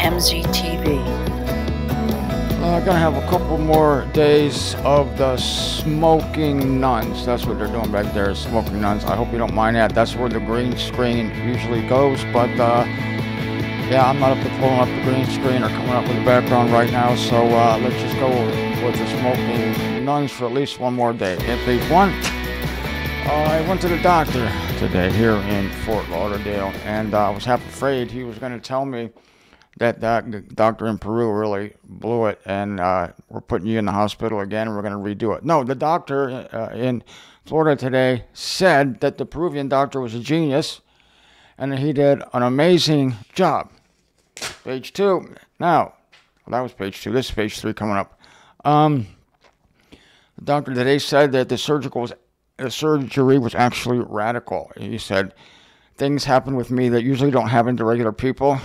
MZTV. I'm going to have a couple more days of the smoking nuns. That's what they're doing back there, smoking nuns. I hope you don't mind that. That's where the green screen usually goes. But, yeah, I'm not up to pulling up the green screen or coming up with the background right now. So let's just go with the smoking nuns for at least one more day. Okay, page 1. I went to the doctor today here in Fort Lauderdale, and I was half afraid he was going to tell me that doctor in Peru really blew it, and we're putting you in the hospital again, and we're going to redo it. No, the doctor in Florida today said that the Peruvian doctor was a genius, and that he did an amazing job. Page 2. Now, well, that was page 2. This is page 3 coming up. The doctor today said that the surgery was actually radical. He said, things happen with me that usually don't happen to regular people.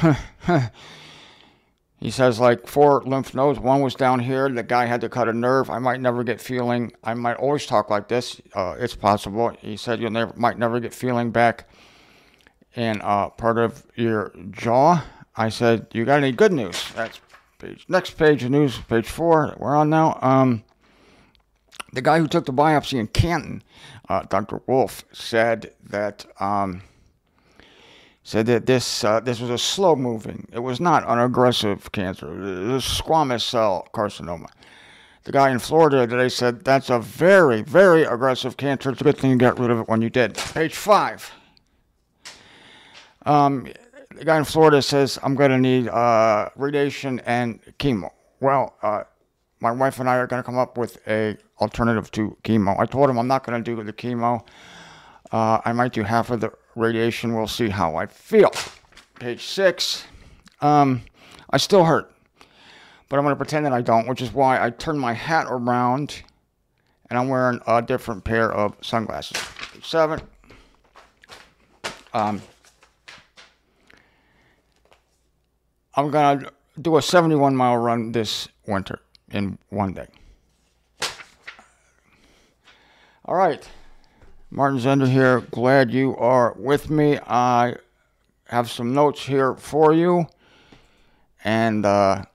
He says, like 4 lymph nodes. 1 was down here. The guy had to cut a nerve. I might never get feeling. I might always talk like this. It's possible. He said you might never get feeling back in part of your jaw. I said, you got any good news? That's next page of news, page 4 that we're on now. The guy who took the biopsy in Canton, Dr. Wolf, said that this was a slow-moving. It was not an aggressive cancer. It was squamous cell carcinoma. The guy in Florida today said that's a very, very aggressive cancer. It's a good thing you got rid of it when you did. Page 5. The guy in Florida says, I'm going to need radiation and chemo. Well, my wife and I are going to come up with a alternative to chemo. I told him I'm not going to do the chemo. I might do half of the radiation. We'll see how I feel. Page 6. I still hurt, but I'm going to pretend that I don't, which is why I turned my hat around and I'm wearing a different pair of sunglasses. Page 7. I'm going to do a 71-mile run this winter in one day. All right. Martin Zender here. Glad you are with me. I have some notes here for you. And on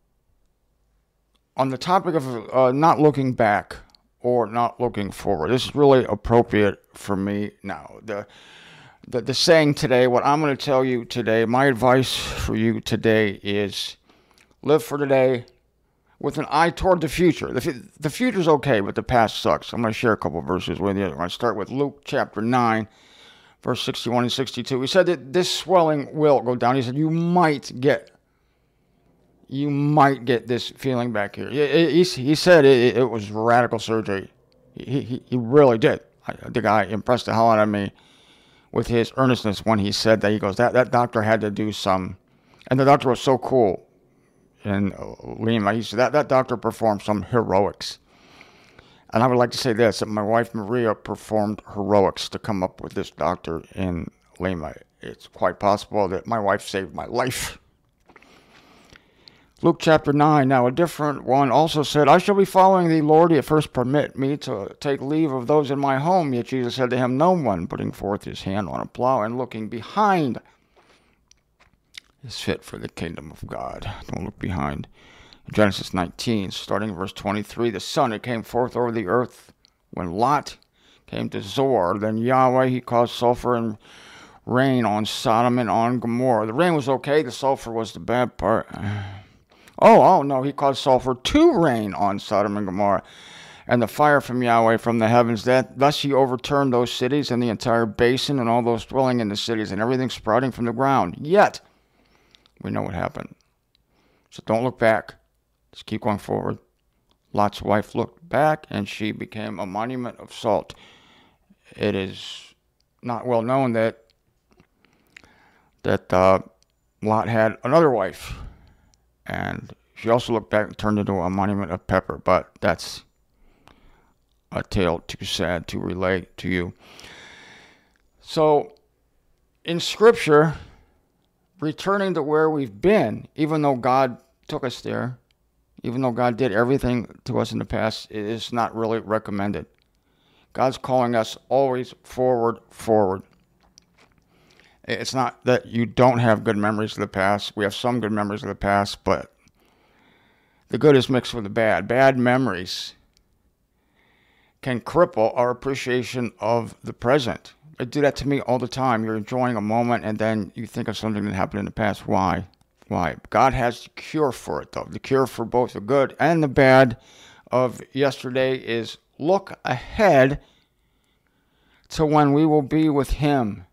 the topic of not looking back or not looking forward, this is really appropriate for me now. The saying today, what I'm going to tell you today, my advice for you today is live for today with an eye toward the future. The future's okay, but the past sucks. I'm going to share a couple verses with you. I'm going to start with Luke chapter 9, verse 61 and 62. He said that this swelling will go down. He said you might get this feeling back here. He said it was radical surgery. He really did. The guy impressed the hell out of me with his earnestness when he said that. He goes, that doctor had to do some, and the doctor was so cool in Lima. He said that doctor performed some heroics. And I would like to say this, that my wife Maria performed heroics to come up with this doctor in Lima. It's quite possible that my wife saved my life. Luke chapter 9, now a different one also said, I shall be following thee, Lord, yet first permit me to take leave of those in my home. Yet Jesus said to him, no one, putting forth his hand on a plow and looking behind, is fit for the kingdom of God. Don't look behind. Genesis 19, starting verse 23, the sun, it came forth over the earth when Lot came to Zoar. Then Yahweh, he caused sulfur and rain on Sodom and on Gomorrah. The rain was okay. The sulfur was the bad part. Oh, no, he caused sulfur to rain on Sodom and Gomorrah, and the fire from Yahweh from the heavens. Thus he overturned those cities and the entire basin and all those dwelling in the cities and everything sprouting from the ground. Yet, we know what happened. So don't look back. Just keep going forward. Lot's wife looked back, and she became a monument of salt. It is not well known that Lot had another wife, and she also looked back and turned into a monument of pepper, but that's a tale too sad to relate to you. So, in Scripture, returning to where we've been, even though God took us there, even though God did everything to us in the past, it is not really recommended. God's calling us always forward. It's not that you don't have good memories of the past. We have some good memories of the past, but the good is mixed with the bad. Bad memories can cripple our appreciation of the present. They do that to me all the time. You're enjoying a moment and then you think of something that happened in the past. Why? Why? God has the cure for it, though. The cure for both the good and the bad of yesterday is look ahead to when we will be with Him,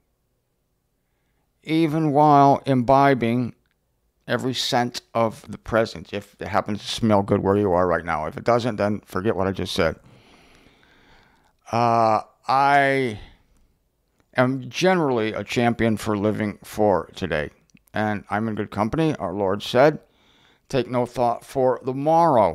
even while imbibing every scent of the present, if it happens to smell good where you are right now. If it doesn't, then forget what I just said. I am generally a champion for living for today, and I'm in good company. Our Lord said, take no thought for the morrow.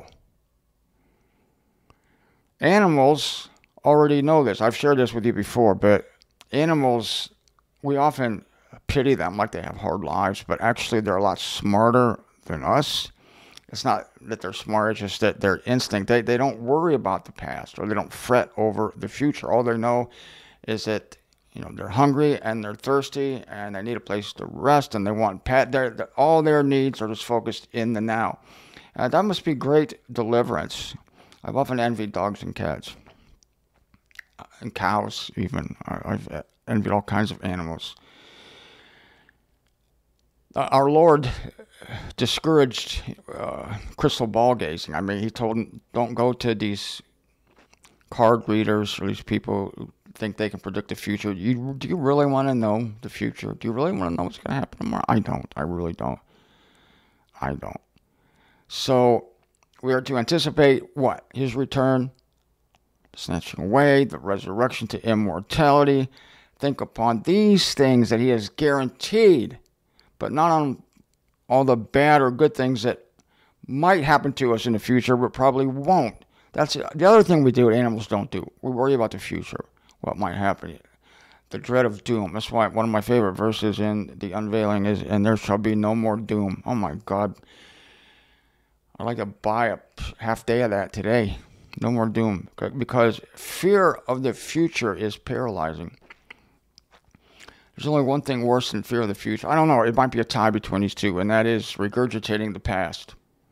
Animals already know this. I've shared this with you before, but animals, we often pity them like they have hard lives, but actually they're a lot smarter than us. It's not that they're smart, it's just that their instinct, they don't worry about the past or they don't fret over the future. All they know is that, they're hungry and they're thirsty and they need a place to rest and they want pet. All their needs are just focused in the now. That must be great deliverance. I've often envied dogs and cats and cows even. I've envied all kinds of animals. Our Lord discouraged crystal ball gazing. I mean, He told them, don't go to these card readers or these people who think they can predict the future. Do you really want to know the future? Do you really want to know what's going to happen tomorrow? I don't. I really don't. I don't. So we are to anticipate what? His return, snatching away, the resurrection to immortality. Think upon these things that He has guaranteed, but not on all the bad or good things that might happen to us in the future, but probably won't. That's the other thing we do, animals don't do. We worry about the future, what might happen. The dread of doom. That's why one of my favorite verses in the unveiling is, and there shall be no more doom. Oh my God. I'd like to buy a half day of that today. No more doom. Because fear of the future is paralyzing. There's only one thing worse than fear of the future. I don't know. It might be a tie between these two, and that is regurgitating the past.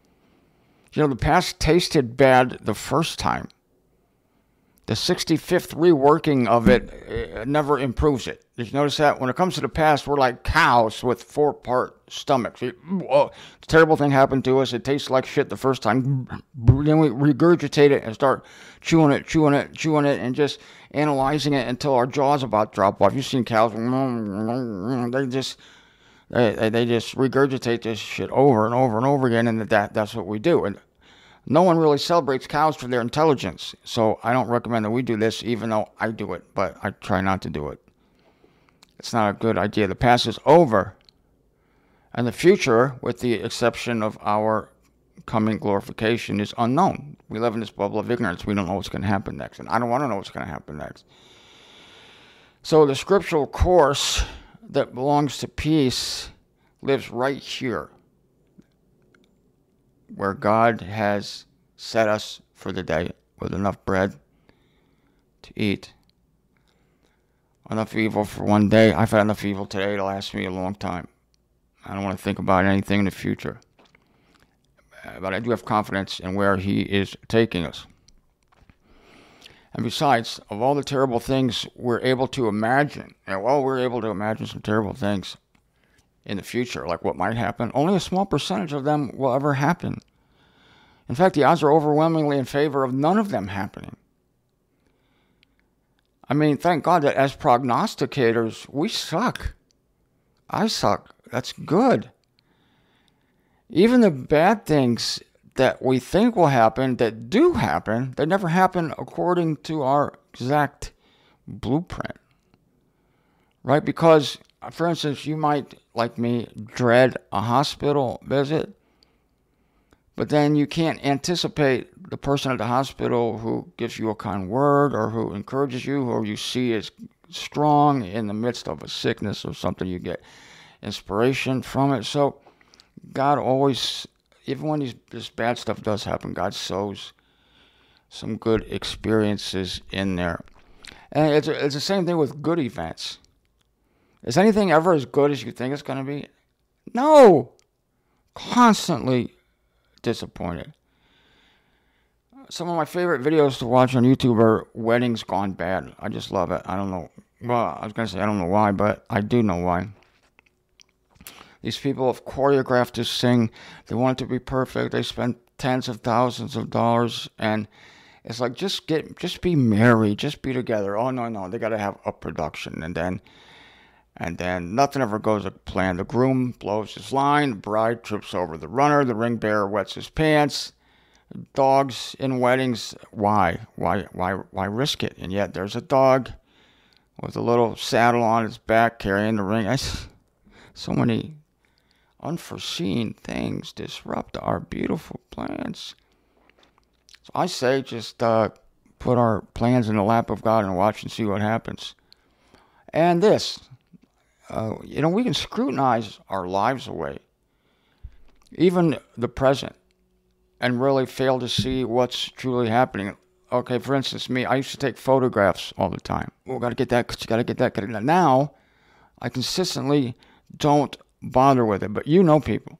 The past tasted bad the first time. The 65th reworking of it never improves it. Did you notice that? When it comes to the past, we're like cows with 4-part stomachs. A terrible thing happened to us. It tastes like shit the first time. Then we regurgitate it and start chewing it, and just analyzing it until our jaws about drop off. You've seen cows. They just regurgitate this shit over and over and over again, and that's what we do. And no one really celebrates cows for their intelligence, so I don't recommend that we do this, even though I do it, but I try not to do it. It's not a good idea. The past is over, and the future, with the exception of our coming glorification, is unknown. We live in this bubble of ignorance. We don't know what's going to happen next, and I don't want to know what's going to happen next. So the scriptural course that belongs to peace lives right here, where God has set us for the day with enough bread to eat. Enough evil for one day. I've had enough evil today to last me a long time. I don't want to think about anything in the future. But I do have confidence in where He is taking us. And besides, of all the terrible things we're able to imagine, we're able to imagine some terrible things in the future, like what might happen, only a small percentage of them will ever happen. In fact, the odds are overwhelmingly in favor of none of them happening. I mean, thank God that as prognosticators, we suck. I suck. That's good. Even the bad things that we think will happen, that do happen, they never happen according to our exact blueprint. Right? Because, for instance, you might, like me, dread a hospital visit, but then you can't anticipate the person at the hospital who gives you a kind word or who encourages you, or you see as strong in the midst of a sickness or something. You get inspiration from it. So God always, even when this bad stuff does happen, God sows some good experiences in there. And it's the same thing with good events. Is anything ever as good as you think it's going to be? No. Constantly disappointed. Some of my favorite videos to watch on YouTube are weddings gone bad. I just love it. I don't know. Well, I was going to say I don't know why, but I do know why. These people have choreographed this thing. They want it to be perfect. They spend tens of thousands of dollars, and it's like, just be married, just be together. Oh no, they got to have a production, and then nothing ever goes as planned. The groom blows his line, the bride trips over the runner, the ring bearer wets his pants. Dogs in weddings, why risk it? And yet there's a dog with a little saddle on its back carrying the ring. So many unforeseen things disrupt our beautiful plans. So I say just put our plans in the lap of God and watch and see what happens. And this, we can scrutinize our lives away, even the present, and really fail to see what's truly happening. Okay, for instance, me, I used to take photographs all the time. Oh, gotta get that. Now, I consistently don't bother with it, but you know people.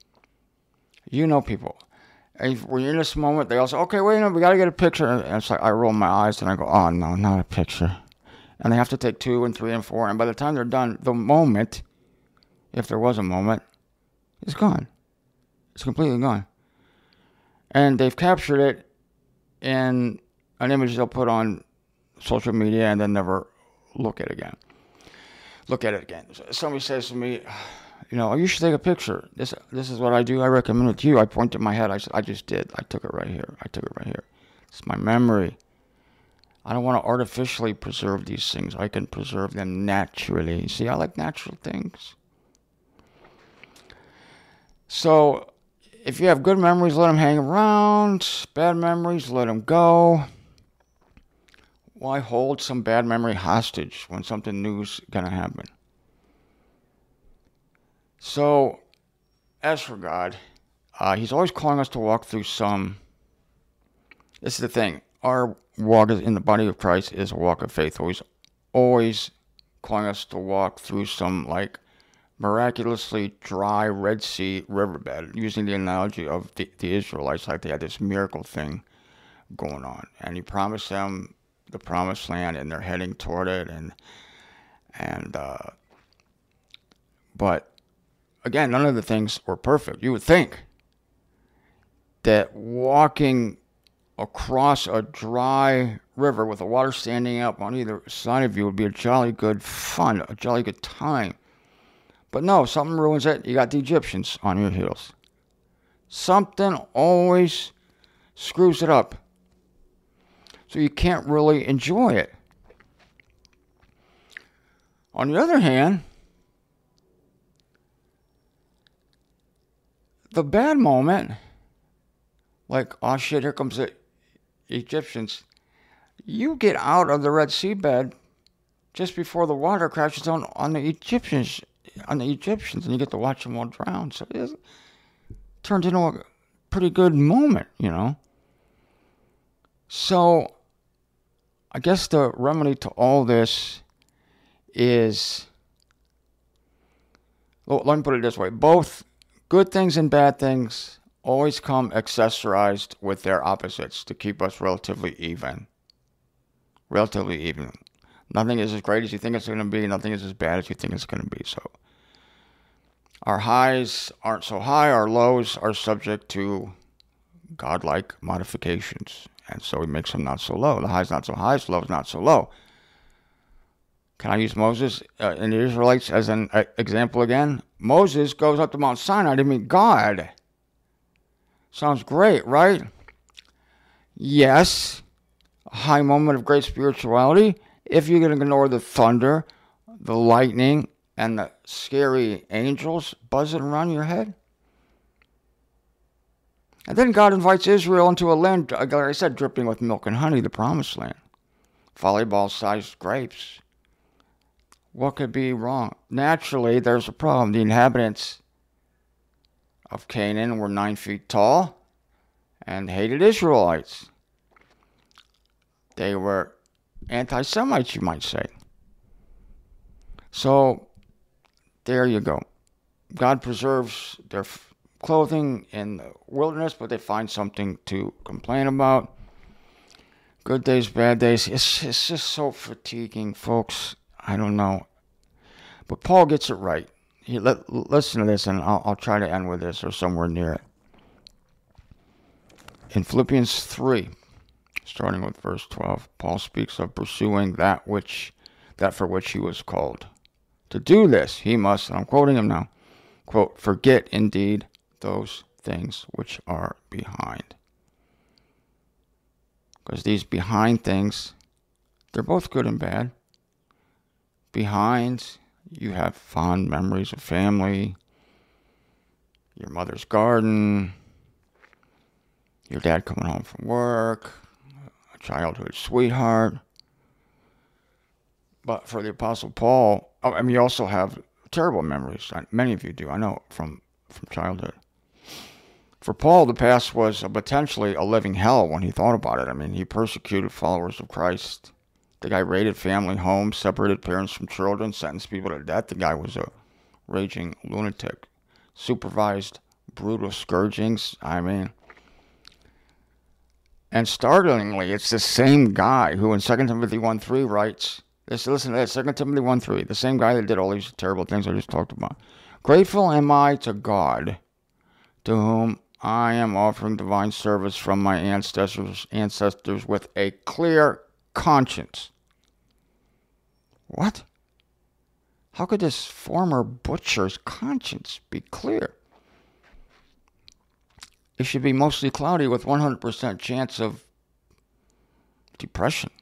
And when you're in this moment, they all say, okay, wait a minute, we gotta get a picture. And it's like, I roll my eyes and I go, oh no, not a picture. And they have to take 2 and 3 and 4. And by the time they're done, the moment, if there was a moment, is gone. It's completely gone. And they've captured it in an image they'll put on social media and then never look at it again. Somebody says to me, you should take a picture. This is what I do. I recommend it to you. I pointed my head. I said, I just did. I took it right here. It's my memory. I don't want to artificially preserve these things. I can preserve them naturally. See, I like natural things. So, if you have good memories, let them hang around. Bad memories, let them go. Why hold some bad memory hostage when something new's going to happen? So, as for God, He's always calling us to walk through some... This is the thing. Our walk in the body of Christ is a walk of faith. Always calling us to walk through some, miraculously dry Red Sea riverbed, using the analogy of the Israelites, like they had this miracle thing going on. And He promised them the promised land, and they're heading toward it. But again, none of the things were perfect. You would think that walking across a dry river with the water standing up on either side of you would be a jolly good fun, a jolly good time. But no, something ruins it. You got the Egyptians on your heels. Something always screws it up. So you can't really enjoy it. On the other hand, the bad moment, like, oh shit, here comes the Egyptians. You get out of the Red Sea bed just before the water crashes on the Egyptians, and you get to watch them all drown. So it turns into a pretty good moment, So I guess the remedy to all this is, well, let me put it this way. Both good things and bad things always come accessorized with their opposites to keep us relatively even. Nothing is as great as you think it's going to be. Nothing is as bad as you think it's going to be. So our highs aren't so high. Our lows are subject to godlike modifications. And so He makes them not so low. The high's not so high, the low's not so low. Can I use Moses and the Israelites as an example again? Moses goes up to Mount Sinai to meet God. Sounds great, right? Yes, a high moment of great spirituality. If you can ignore the thunder, the lightning, and the scary angels buzzing around your head. And then God invites Israel into a land, like I said, dripping with milk and honey, the promised land. Volleyball-sized grapes. What could be wrong? Naturally, there's a problem. The inhabitants of Canaan were 9 feet tall and hated Israelites. They were anti-Semites, you might say. So There you go. God preserves their clothing in the wilderness, but they find something to complain about. Good days, bad days. It's just so fatiguing, folks. I don't know. But Paul gets it right. Listen to this, and I'll try to end with this or somewhere near it. In Philippians 3, starting with verse 12, Paul speaks of pursuing that for which he was called. To do this, he must, and I'm quoting him now, quote, forget indeed those things which are behind. Because these behind things, they're both good and bad. Behind, you have fond memories of family, your mother's garden, your dad coming home from work, a childhood sweetheart. But for the Apostle Paul, you also have terrible memories. Many of you do, I know, from childhood. For Paul, the past was potentially a living hell when he thought about it. He persecuted followers of Christ. The guy raided family homes, separated parents from children, sentenced people to death. The guy was a raging lunatic. Supervised brutal scourgings. And startlingly, it's the same guy who in 2 Timothy 1:3 writes, listen to this, 2 Timothy 1:3, the same guy that did all these terrible things I just talked about. Grateful am I to God, to whom I am offering divine service from my ancestors with a clear conscience. What? How could this former butcher's conscience be clear? It should be mostly cloudy with 100% chance of depression.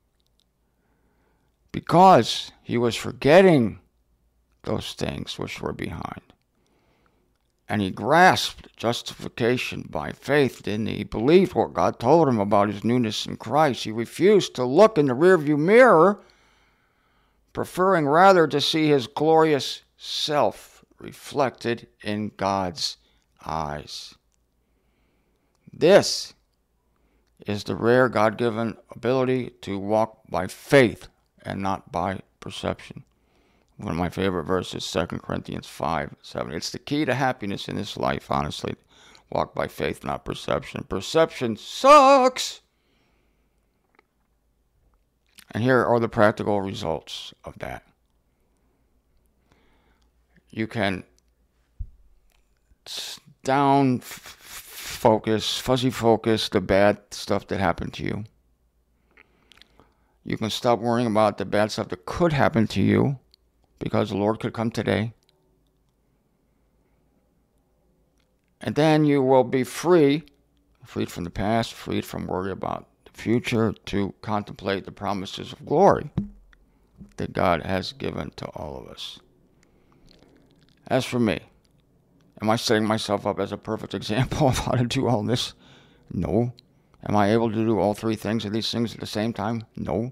Because he was forgetting those things which were behind. And he grasped justification by faith, didn't he? He believed what God told him about his newness in Christ. He refused to look in the rearview mirror, preferring rather to see his glorious self reflected in God's eyes. This is the rare God-given ability to walk by faith and not by perception. One of my favorite verses, 2 Corinthians 5:7. It's the key to happiness in this life, honestly. Walk by faith, not perception. Perception sucks! And here are the practical results of that. You can fuzzy focus the bad stuff that happened to you. You can stop worrying about the bad stuff that could happen to you, because the Lord could come today. And then you will be freed from the past, freed from worry about the future, to contemplate the promises of glory that God has given to all of us. As for me, am I setting myself up as a perfect example of how to do all this? No. Am I able to do all three things of these things at the same time? No.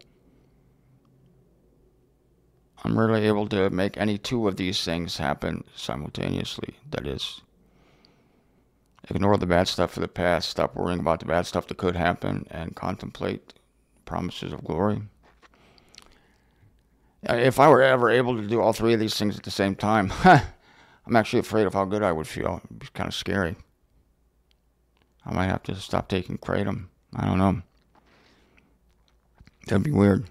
I'm rarely able to make any two of these things happen simultaneously. That is, ignore the bad stuff of the past, stop worrying about the bad stuff that could happen, and contemplate promises of glory. If I were ever able to do all three of these things at the same time, I'm actually afraid of how good I would feel. It'd be kind of scary. I might have to stop taking Kratom. I don't know. That'd be weird.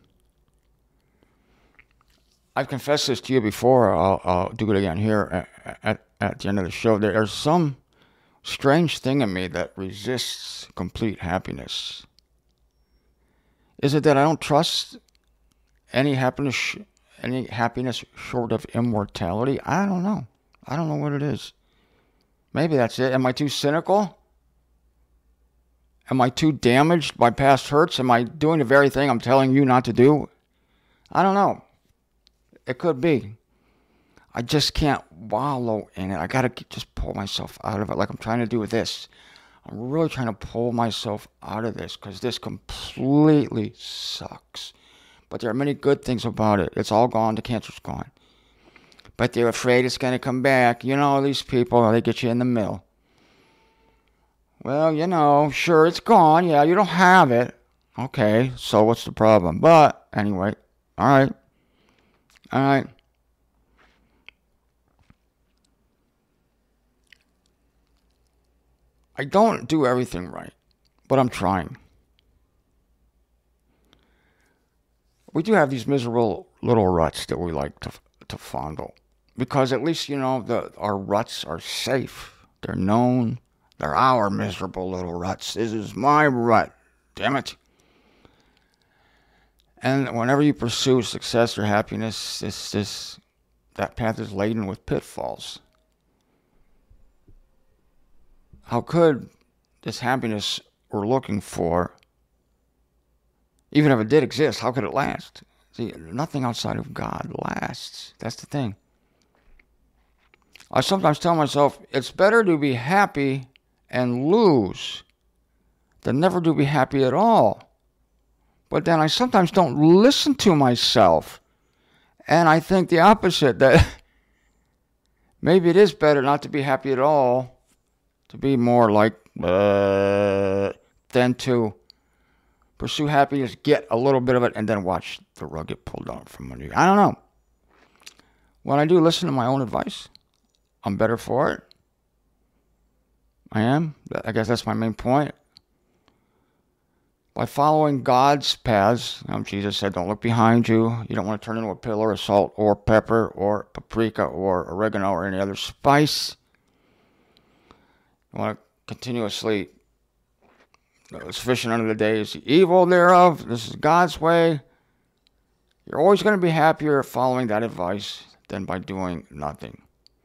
I've confessed this to you before. I'll do it again here at the end of the show. There's some strange thing in me that resists complete happiness. Is it that I don't trust any happiness short of immortality? I don't know. I don't know what it is. Maybe that's it. Am I too cynical? Am I too damaged by past hurts? Am I doing the very thing I'm telling you not to do? I don't know. It could be. I just can't wallow in it. I got to just pull myself out of it like I'm trying to do with this. I'm really trying to pull myself out of this because this completely sucks. But there are many good things about it. It's all gone. The cancer's gone. But they're afraid it's going to come back. You know, these people, they get you in the middle. Well, you know, sure, it's gone. Yeah, you don't have it. Okay, so what's the problem? But, anyway, all right. I don't do everything right, but I'm trying. We do have these miserable little ruts that we like to fondle. Because at least, our ruts are safe. They're known. They're our miserable little ruts. This is my rut. Damn it. And whenever you pursue success or happiness, that path is laden with pitfalls. How could this happiness we're looking for, even if it did exist, how could it last? See, nothing outside of God lasts. That's the thing. I sometimes tell myself, it's better to be happy and lose than never to be happy at all. But then I sometimes don't listen to myself. And I think the opposite, that maybe it is better not to be happy at all, to be more like, than to pursue happiness, get a little bit of it, and then watch the rug get pulled out from under you. I don't know. When I do listen to my own advice, I'm better for it. I am. I guess that's my main point. By following God's paths, Jesus said, don't look behind you. You don't want to turn into a pillar of salt or pepper or paprika or oregano or any other spice. You want to continuously, sufficient unto the day is the evil thereof. This is God's way. You're always going to be happier following that advice than by doing nothing.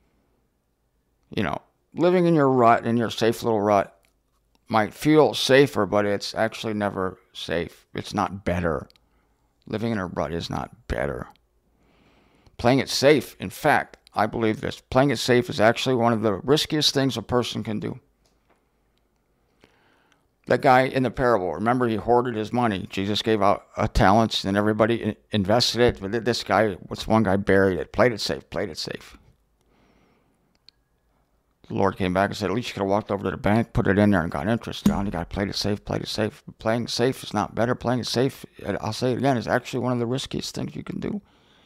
Living in your rut, in your safe little rut, might feel safer, but it's actually never safe. It's not better. Living in a rut is not better. Playing it safe, in fact, I believe this, playing it safe is actually one of the riskiest things a person can do. That guy in the parable, remember, he hoarded his money. Jesus gave out talents and everybody invested it. But this one guy buried it, played it safe. The Lord came back and said, at least you could have walked over to the bank, put it in there, and got interest. The guy played it safe. Playing safe is not better. Playing it safe, I'll say it again, is actually one of the riskiest things you can do.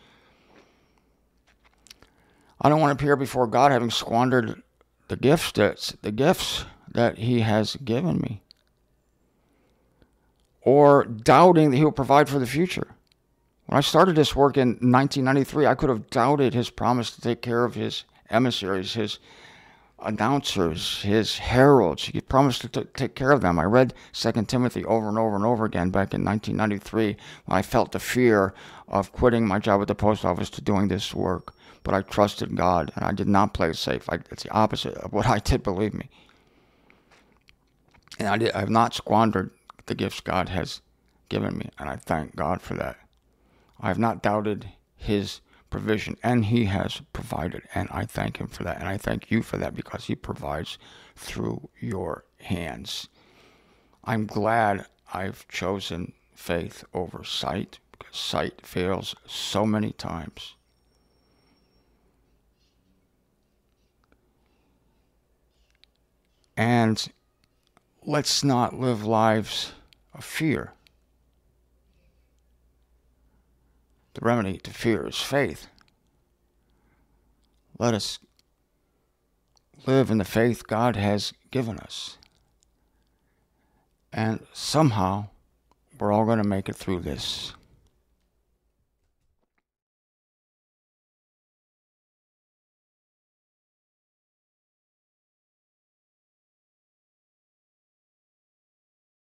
I don't want to appear before God having squandered the gifts that He has given me, or doubting that He will provide for the future. When I started this work in 1993, I could have doubted His promise to take care of His emissaries, His announcers, His heralds. He promised to take care of them. I read 2 Timothy over and over and over again back in 1993 when I felt the fear of quitting my job at the post office to doing this work. But I trusted God, and I did not play it safe. It's the opposite of what I did, believe me. And I have not squandered the gifts God has given me, and I thank God for that. I have not doubted His provision, and He has provided, and I thank Him for that, and I thank you for that, because He provides through your hands. I'm glad I've chosen faith over sight, because sight fails so many times. And let's not live lives of fear. The remedy to fear is faith. Let us live in the faith God has given us. And somehow, we're all going to make it through this.